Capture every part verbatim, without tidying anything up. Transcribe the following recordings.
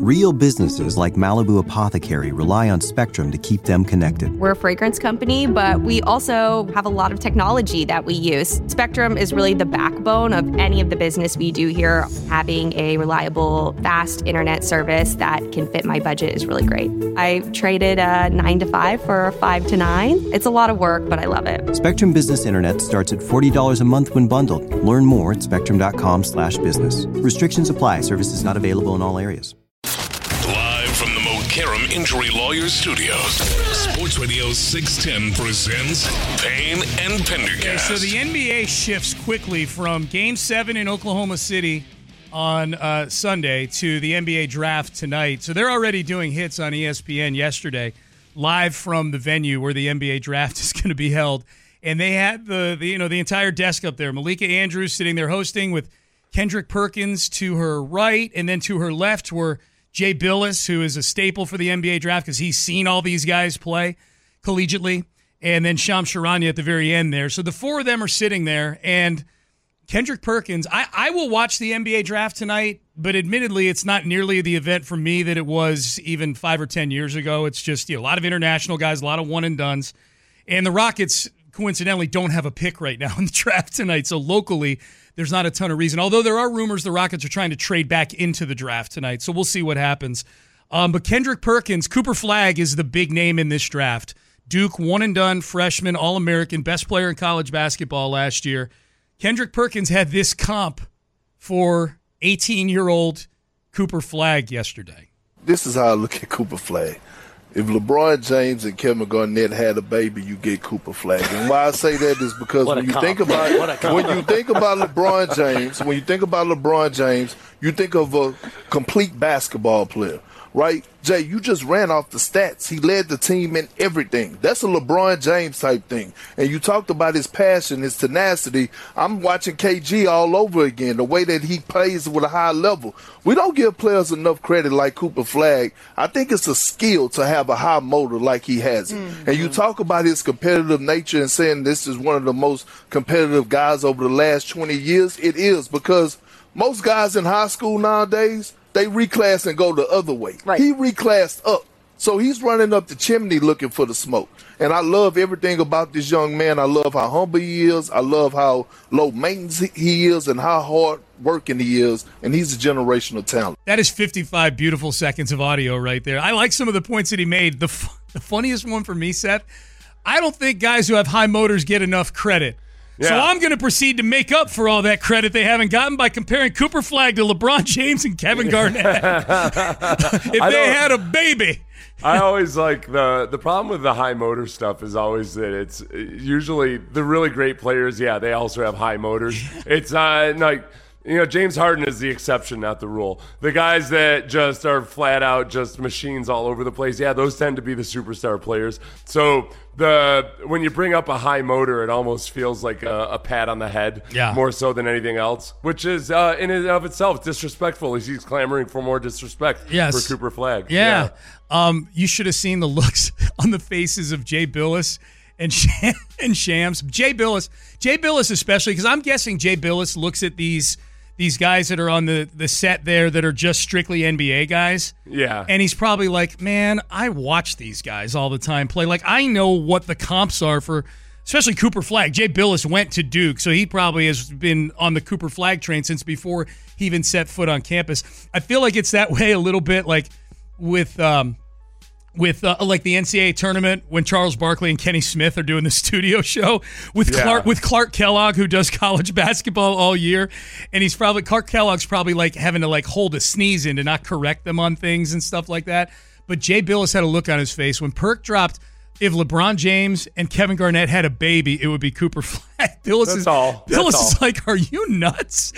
Real businesses like Malibu Apothecary rely on Spectrum to keep them connected. We're a fragrance company, but we also have a lot of technology that we use. Spectrum is really the backbone of any of the business we do here. Having a reliable, fast internet service that can fit my budget is really great. I traded a nine to five for a five to nine. It's a lot of work, but I love it. Spectrum Business Internet starts at forty dollars a month when bundled. Learn more at spectrum.com slash business. Restrictions apply. Services not available in all areas. Live from the Mokaram Injury Lawyers Studios, Sports Radio six ten presents Payne and Pendergast. Okay, so the N B A shifts quickly from Game seven in Oklahoma City on uh, Sunday to the N B A draft tonight. So they're already doing hits on E S P N yesterday, live from the venue where the N B A draft is going to be held. And they had the, the you know the entire desk up there. Malika Andrews sitting there hosting with Kendrick Perkins to her right, and then to her left were Jay Billis, who is a staple for the N B A draft because he's seen all these guys play collegiately, and then Shams Charania at the very end there. So the four of them are sitting there, and Kendrick Perkins, I, I will watch the N B A draft tonight, but admittedly it's not nearly the event for me that it was even five or ten years ago. It's just you know, a lot of international guys, a lot of one-and-dones, and the Rockets coincidentally don't have a pick right now in the draft tonight, so locally there's not a ton of reason. Although there are rumors the Rockets are trying to trade back into the draft tonight, so we'll see what happens. Um, but Kendrick Perkins, Cooper Flagg is the big name in this draft. Duke, one-and-done, freshman, All-American, best player in college basketball last year. Kendrick Perkins had this comp for eighteen-year-old Cooper Flagg yesterday. This is how I look at Cooper Flagg. If LeBron James and Kevin Garnett had a baby, you get Cooper Flagg. And why I say that is because when you comp. think about when you think about LeBron James, when you think about LeBron James, you think of a complete basketball player, right? Jay, you just ran off the stats. He led the team in everything. That's a LeBron James type thing. And you talked about his passion, his tenacity. I'm watching K G all over again, the way that he plays with a high level. We don't give players enough credit like Cooper Flagg. I think it's a skill to have a high motor like he has it. Mm-hmm. And you talk about his competitive nature and saying this is one of the most competitive guys over the last twenty years. It is, because most guys in high school nowadays, they reclass and go the other way. Right. He reclassed up. So he's running up the chimney looking for the smoke. And I love everything about this young man. I love how humble he is. I love how low maintenance he is and how hard working he is. And he's a generational talent. That is fifty-five beautiful seconds of audio right there. I like some of the points that he made. The, f- the funniest one for me, Seth, I don't think guys who have high motors get enough credit. Yeah. So I'm going to proceed to make up for all that credit they haven't gotten by comparing Cooper Flagg to LeBron James and Kevin Garnett. If they had a baby. I always like the the problem with the high motor stuff is always that it's usually the really great players, yeah, they also have high motors. It's uh, like, you know, James Harden is the exception, not the rule. The guys that just are flat out just machines all over the place, yeah, those tend to be the superstar players. So the when you bring up a high motor, it almost feels like a, a pat on the head, yeah, more so than anything else, which is uh, in and of itself disrespectful. As he's clamoring for more disrespect yes. for Cooper Flagg. Yeah, yeah. Um, you should have seen the looks on the faces of Jay Billis and Sham- and Shams. Jay Billis, Jay Billis especially, because I'm guessing Jay Billis looks at these. These guys that are on the, the set there that are just strictly N B A guys. Yeah. And he's probably like, man, I watch these guys all the time play. Like, I know what the comps are for, especially Cooper Flagg. Jay Billis went to Duke, so he probably has been on the Cooper Flagg train since before he even set foot on campus. I feel like it's that way a little bit like with um, with uh, like the N C double A tournament when Charles Barkley and Kenny Smith are doing the studio show with yeah. Clark with Clark Kellogg, who does college basketball all year, and he's probably Clark Kellogg's probably like having to like hold a sneeze in to not correct them on things and stuff like that. But Jay Billis had a look on his face when Perk dropped. If LeBron James and Kevin Garnett had a baby, it would be Cooper Flagg. Billis That's is all. Billis That's is all. like, are you nuts?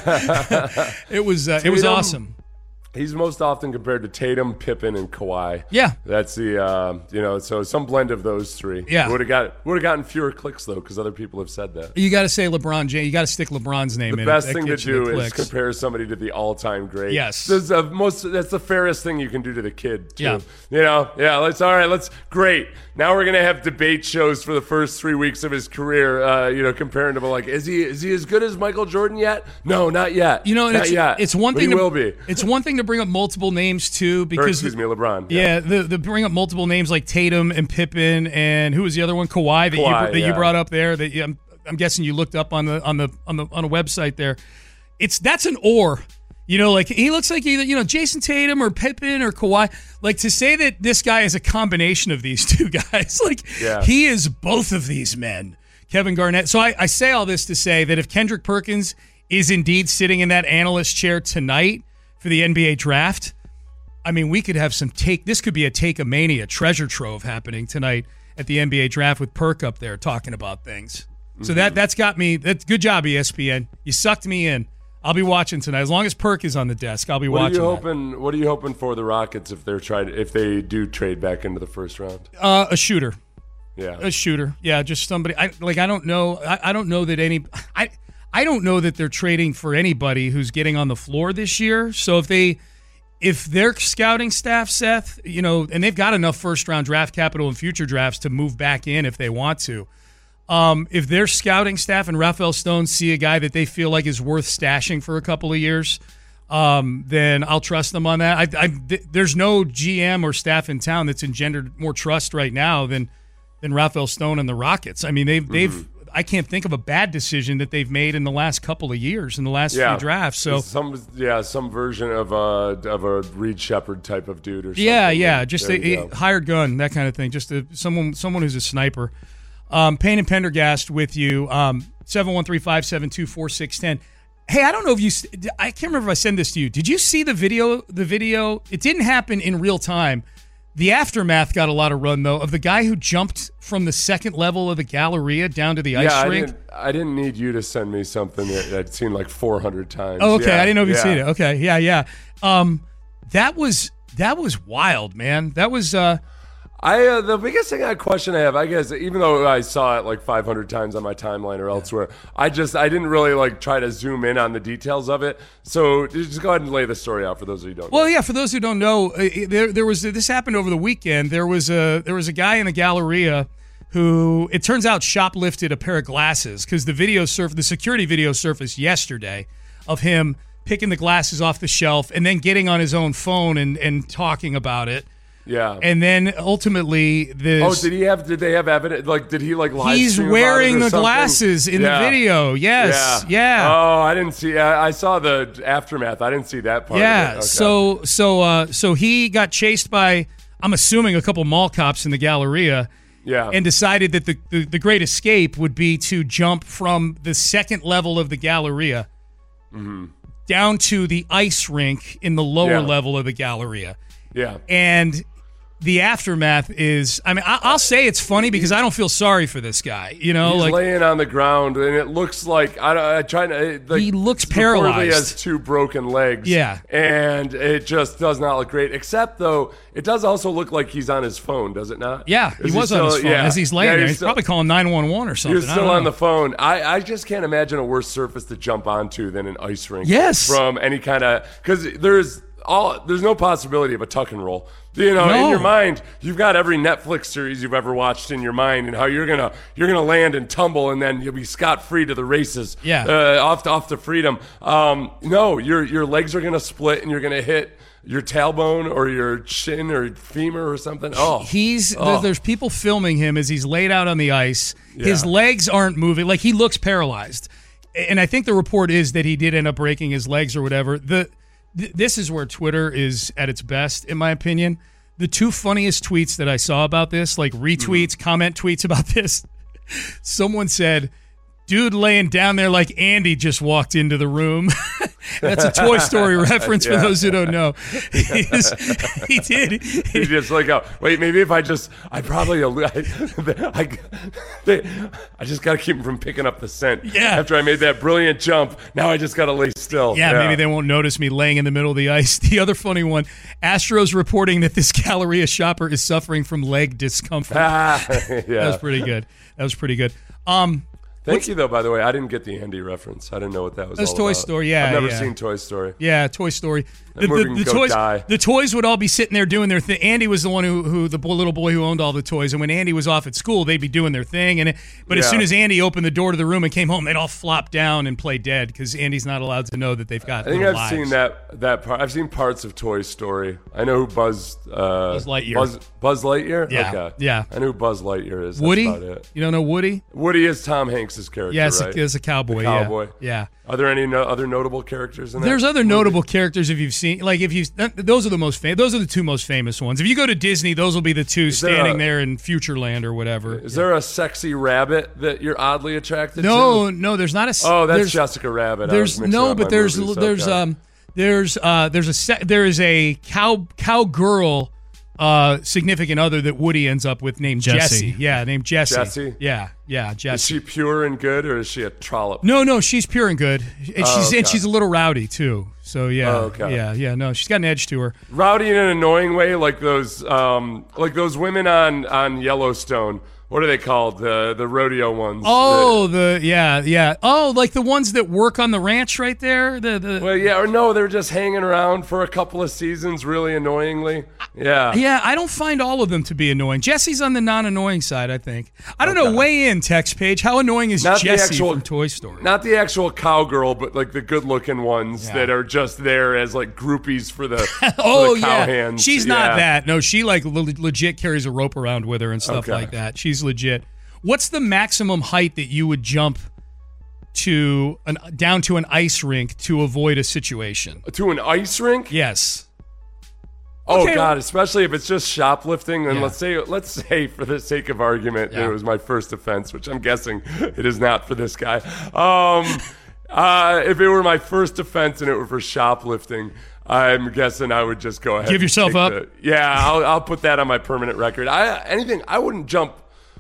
it was uh, it was Tatum, awesome. He's most often compared to Tatum, Pippen, and Kawhi. Yeah, that's the uh, you know so some blend of those three. Yeah, would have got would have gotten fewer clicks though because other people have said that. You got to say LeBron James. You got to stick LeBron's name the in. The best it. thing to do is compare somebody to the all-time great. Yes, that's the most. That's the fairest thing you can do to the kid. Too. Yeah, you know. Yeah. Let's all right. Let's great. Now we're gonna have debate shows for the first three weeks of his career. Uh, you know, comparing to like, is he is he as good as Michael Jordan yet? No, not yet. You know, and not it's, yet. It's one but thing. He to, will be. It's one thing to to bring up multiple names too because or, excuse me, LeBron. Yeah, yeah the, the bring up multiple names like Tatum and Pippen and who was the other one? Kawhi that Kawhi, you that yeah. you brought up there. That you, I'm, I'm guessing you looked up on the on the on the on a website there. It's that's an or. You know, like he looks like either, you know, Jason Tatum or Pippen or Kawhi. Like to say that this guy is a combination of these two guys, like yeah. he is both of these men, Kevin Garnett. So I, I say all this to say that if Kendrick Perkins is indeed sitting in that analyst chair tonight for the N B A draft, I mean, we could have some take. This could be a take-a-mania treasure trove happening tonight at the N B A draft with Perk up there talking about things. Mm-hmm. So that, that's got me. That's good job, E S P N. You sucked me in. I'll be watching tonight. As long as Perk is on the desk, I'll be what watching. Are you hoping, what are you hoping for the Rockets if they're trying if they do trade back into the first round? Uh, a shooter. Yeah, a shooter. Yeah, just somebody. I like. I don't know. I, I don't know that any. I I don't know that they're trading for anybody who's getting on the floor this year. So if they, if their scouting staff, Seth, you know, and they've got enough first round draft capital in future drafts to move back in if they want to. Um, if their scouting staff and Rafael Stone see a guy that they feel like is worth stashing for a couple of years, um, then I'll trust them on that. I, I, th- there's no G M or staff in town that's engendered more trust right now than than Rafael Stone and the Rockets. I mean, they've mm-hmm. they've I can't think of a bad decision that they've made in the last couple of years in the last yeah. few drafts. So some yeah, some version of a of a Reed Shepherd type of dude or something. Yeah, yeah, just a, a, hired gun, that kind of thing. Just a, someone someone who's a sniper. Um, Payne and Pendergast with you, um, seven one three, five seven two, four six one zero. Hey, I don't know if you – I can't remember if I sent this to you. Did you see the video? The video? It didn't happen in real time. The aftermath got a lot of run, though, of the guy who jumped from the second level of the Galleria down to the ice yeah, rink. I didn't, I didn't need you to send me something that I'd seen like four hundred times. Oh, okay. Yeah, I didn't know if you'd yeah. seen it. Okay. Yeah, yeah. Um, that was that was wild, man. That was uh, – I uh, the biggest thing I question I have, I guess, even though I saw it like five hundred times on my timeline or elsewhere, I just I didn't really like try to zoom in on the details of it. So just go ahead and lay the story out for those of you who don't. Well, know. yeah, for those who don't know, uh, there there was this happened over the weekend. There was a there was a guy in the Galleria who it turns out shoplifted a pair of glasses because the video surf the security video surfaced yesterday of him picking the glasses off the shelf and then getting on his own phone and and talking about it. Yeah, and then ultimately this. Oh, did he have? Did they have evidence? Like, did he like live? He's wearing the something? glasses in yeah. the video. Yes, yeah. yeah. Oh, I didn't see. I, I saw the aftermath. I didn't see that part. Yeah. Of it. Okay. So, so, uh, so he got chased by, I'm assuming, a couple mall cops in the Galleria. Yeah. And decided that the, the the great escape would be to jump from the second level of the Galleria mm-hmm. down to the ice rink in the lower yeah. level of the Galleria. Yeah. And the aftermath is, I mean, I, I'll say it's funny because I don't feel sorry for this guy. You know, he's like laying on the ground, and it looks like I, I try to. Like, he looks paralyzed. He has two broken legs. Yeah, and it just does not look great. Except though, it does also look like he's on his phone, does it not? Yeah, is he was he still, on his phone yeah. as he's laying yeah, there. He's, he's still, probably calling nine one one or something. He's still on know. the phone. I, I just can't imagine a worse surface to jump onto than an ice rink. Yes, from any kind of because there's. All, there's no possibility of a tuck and roll. You know, no. in your mind, you've got every Netflix series you've ever watched in your mind, and how you're gonna you're gonna land and tumble, and then you'll be scot free to the races. Yeah, uh, off to, off to freedom. Um, no, your your legs are gonna split, and you're gonna hit your tailbone or your shin or femur or something. Oh, he's oh. there's people filming him as he's laid out on the ice. Yeah. His legs aren't moving, like he looks paralyzed. And I think the report is that he did end up breaking his legs or whatever. The This is where Twitter is at its best, in my opinion. The two funniest tweets that I saw about this, like retweets, mm-hmm. comment tweets about this, someone said, dude laying down there like Andy just walked into the room. That's a Toy Story reference yeah. for those who don't know. He's, he did. He just like, oh, wait, maybe if I just, I probably, I, I, I just got to keep him from picking up the scent. Yeah. After I made that brilliant jump, now I just got to lay still. Yeah, yeah, maybe they won't notice me laying in the middle of the ice. The other funny one, Astros reporting that this Galleria shopper is suffering from leg discomfort. Ah, yeah. That was pretty good. That was pretty good. Um, Thank What's, you, though, by the way. I didn't get the Andy reference. I didn't know what that was That's all Toy about. Story, yeah. I've never yeah. seen Toy Story. Yeah, Toy Story. That The, movie the, can the go toys, die. the toys would all be sitting there doing their thing. Andy was the one who, who the boy, little boy who owned all the toys. And when Andy was off at school, they'd be doing their thing. And it, But Yeah. as soon as Andy opened the door to the room and came home, they'd all flop down and play dead because Andy's not allowed to know that they've got I think little I've lives. seen that that part. I've seen parts of Toy Story. I know who Buzz uh, Buzz Lightyear. Buzz, Buzz Lightyear. Yeah, Okay. yeah. I know who Buzz Lightyear is. That's Woody? about it. You don't know Woody? Woody is Tom Hanks' character, Yes, right? as a cowboy. The yeah. cowboy. Yeah. Are there any no, other notable characters in that? There's other movie? notable characters if you've seen, like if you, th- those are the most famous. Those are the two most famous ones. If you go to Disney, those will be the two there standing a- there in Futureland or whatever. Is there a sexy rabbit that you're oddly attracted No, to? no, there's not a. s- Oh, that's there's, Jessica Rabbit. I There's was mixing no, up but my there's movies. there's Okay. um there's uh there's a se- there is a cow cowgirl uh significant other that Woody ends up with named Jessie. Jessie. Yeah, named Jessie. Jessie? Yeah, yeah, Is Jessie. she pure and good, or is she a trollop? No, no, she's pure and good, and Oh, she's okay. and she's a little rowdy too. So yeah, Oh, okay. yeah, yeah. No, she's got an edge to her. Rowdy in an annoying way, like those, um, like those women on, on Yellowstone. What are they called? The the rodeo ones. Oh, the yeah, yeah. Oh, like the ones that work on the ranch right there. The the. Well, yeah, or no, they're just hanging around for a couple of seasons, really annoyingly. Yeah. Yeah, I don't find all of them to be annoying. Jesse's on the non-annoying side, I think. I don't know. Okay. Weigh in, text page. How annoying is Not the Jessie actual- from Toy Story? Not the actual cowgirl, but like the good-looking ones Yeah. that are just there as like groupies for the, oh for the yeah, cowhands. she's Yeah. not that. No, she like le- legit carries a rope around with her and stuff Okay. like that. She's legit. What's the maximum height that you would jump to an down to an ice rink to avoid a situation? To an ice rink? Yes. Oh Okay. God, especially if it's just shoplifting. And Yeah. let's say, let's say, for the sake of argument, that Yeah. it was my first offense, which I'm guessing it is not for this guy. Um, uh, if it were my first offense and it were for shoplifting, I'm guessing I would just go ahead. Give and yourself take up? the- yeah, I'll, I'll put that on my permanent record. I anything. I wouldn't jump.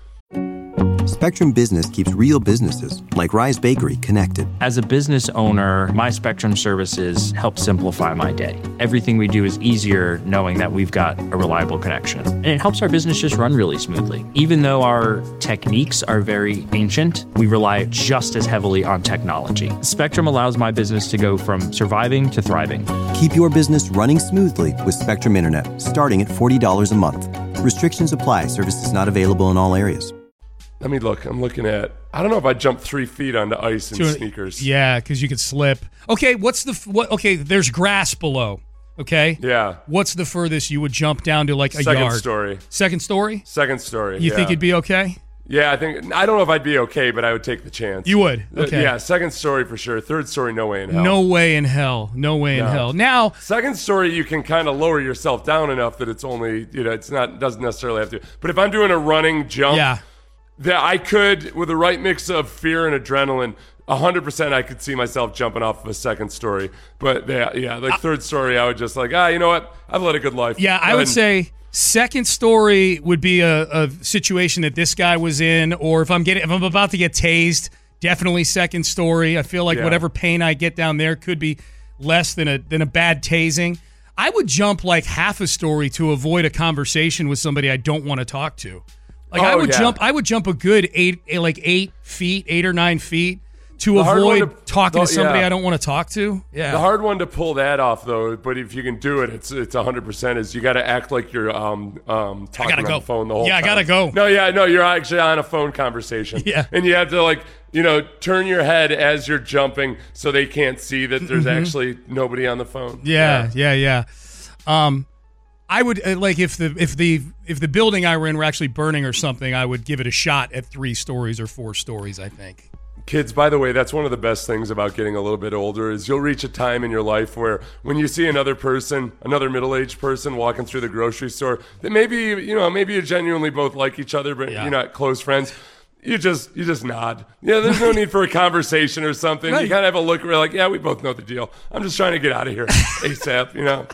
Spectrum Business keeps real businesses, like Rise Bakery, connected. As a business owner, my Spectrum services help simplify my day. Everything we do is easier knowing that we've got a reliable connection. And it helps our business just run really smoothly. Even though our techniques are very ancient, we rely just as heavily on technology. Spectrum allows my business to go from surviving to thriving. Keep your business running smoothly with Spectrum Internet, starting at forty dollars a month. Restrictions apply. Services not available in all areas. Let me look. I'm looking at. I don't know if I jump three feet onto ice in To- sneakers. Yeah, because you could slip. Okay, what's the f- what? Okay, there's grass below. Okay. Yeah. What's the furthest you would jump down to like a Second yard? story. Second story. Second story. You yeah. think you'd be okay? Yeah, I think. I don't know if I'd be okay, but I would take the chance. You would? Uh, Okay. Yeah, second story for sure. Third story, no way in hell. No way in hell. No way in No. hell. Now, Second story, you can kind of lower yourself down enough that it's only, you know, it's not, doesn't necessarily have to. But if I'm doing a running jump, yeah. that I could, with the right mix of fear and adrenaline, one hundred percent I could see myself jumping off of a second story. But yeah, yeah like third story, I would just like, ah, you know what? I've led a good life. Yeah, I Go would ahead say second story would be a, a situation that this guy was in, or if I'm getting, if I'm about to get tased, definitely second story. I feel like Yeah. whatever pain I get down there could be less than a than a bad tasing. I would jump like half a story to avoid a conversation with somebody I don't want to talk to. Like I Oh, would yeah. jump, I would jump a good eight, eh, like eight feet, eight or nine feet to The hard one avoid to- talking the- to somebody yeah. I don't want to talk to. Yeah, The hard one to pull that off, though, but if you can do it, it's it's one hundred percent is you got to act like you're um, um, talking gotta on go. the phone the whole Yeah, I time. gotta go. No, yeah, no, you're actually on a phone conversation. Yeah. And you have to, like, you know, turn your head as you're jumping so they can't see that there's actually nobody on the phone. Mm-hmm. Yeah, yeah, yeah. Um, I would uh, like if the if the if the building I were in were actually burning or something, I would give it a shot at three stories or four stories. I think. Kids, by the way, that's one of the best things about getting a little bit older is you'll reach a time in your life where when you see another person, another middle-aged person walking through the grocery store, that maybe, you know, maybe you genuinely both like each other, but Yeah. you're not close friends. You just you just nod. Yeah, there's no need for a conversation or something. Right. You kind of have a look where like, yeah, we both know the deal. I'm just trying to get out of here ASAP, you know.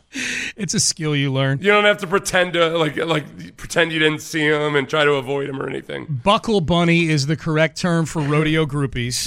It's a skill you learn. You don't have to pretend to like like pretend you didn't see him and try to avoid him or anything. Buckle bunny is the correct term for rodeo groupies.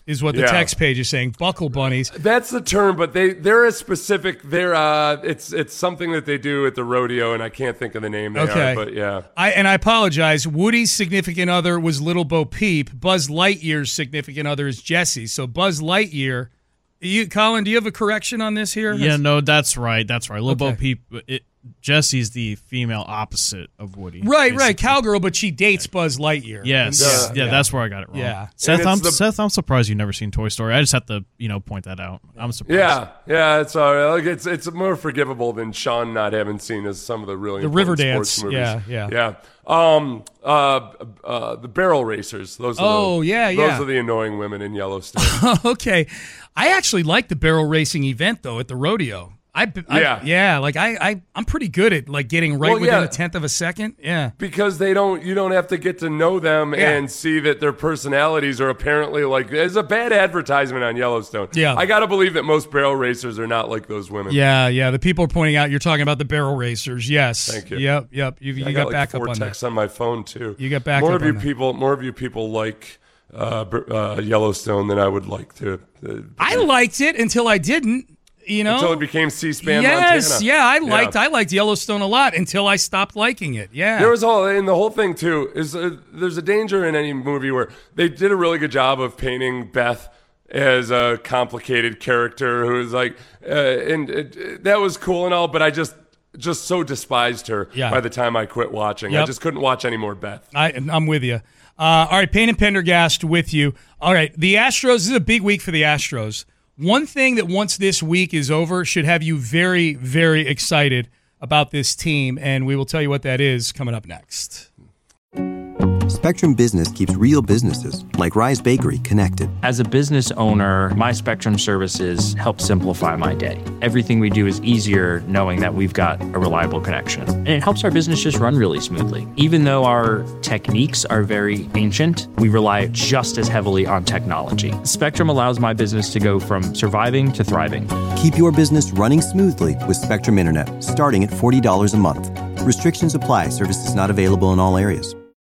is what the Yeah. text page is saying. Buckle bunnies. That's the term, but they they're a specific. They're uh, it's it's something that they do at the rodeo, and I can't think of the name they Okay. are. But yeah, I and I apologize. Woody's significant other was Little Bo Peep. Buzz Lightyear's significant other is Jesse. So Buzz Lightyear. You, Colin, do you have a correction on this here? Yeah, no, that's right. That's right. Little Okay. Bo Peep. It, Jesse's the female opposite of Woody. Right, basically. right. Cowgirl, but she dates Buzz Lightyear. Yes, Uh, yeah, yeah. that's where I got it wrong. Yeah. Seth, And I'm, it's the- Seth, I'm surprised you've never seen Toy Story. I just have to, you know, point that out. I'm surprised. yeah, yeah. It's all right. Like it's it's more forgivable than Sean not having seen as some of the really The important Riverdance, sports movies. yeah, yeah. yeah. Um, uh, uh, the barrel racers. Those. Are Oh, the, yeah, those yeah. are the annoying women in Yellowstone. Okay. I actually like the barrel racing event, though, at the rodeo. I, I Yeah. yeah, like I, I, I'm pretty good at like getting right Well, within yeah. a tenth of a second. Yeah. Because they don't, you don't have to get to know them Yeah. and see that their personalities are apparently like. There's a bad advertisement on Yellowstone. Yeah. I got to believe that most barrel racers are not like those women. Yeah, yeah. The people are pointing out you're talking about the barrel racers. Yes. Thank you. Yep, yep. You, you I got, got, like back four up on that. texts on my phone too. You got back more up of you on that. people. More of you people like uh, Br- uh, Yellowstone than I would like to. Uh, I liked it until I didn't. You know, until it became C-SPAN yes, Montana. yeah. I liked, Yeah. I liked Yellowstone a lot until I stopped liking it. Yeah. There was all, and the whole thing too is uh, there's a danger in any movie where they did a really good job of painting Beth as a complicated character who is like, uh, and it, that was cool and all, but I just just so despised her Yeah. by the time I quit watching. Yep. I just couldn't watch any more Beth. I, I'm with you. Uh, all right, Payne and Pendergast with you. All right, the Astros, this is a big week for the Astros. One thing that once this week is over should have you very, very excited about this team, and we will tell you what that is coming up next. Spectrum Business keeps real businesses, like Rise Bakery, connected. As a business owner, my Spectrum services help simplify my day. Everything we do is easier knowing that we've got a reliable connection. And it helps our business just run really smoothly. Even though our techniques are very ancient, we rely just as heavily on technology. Spectrum allows my business to go from surviving to thriving. Keep your business running smoothly with Spectrum Internet, starting at forty dollars a month. Restrictions apply. Services not available in all areas.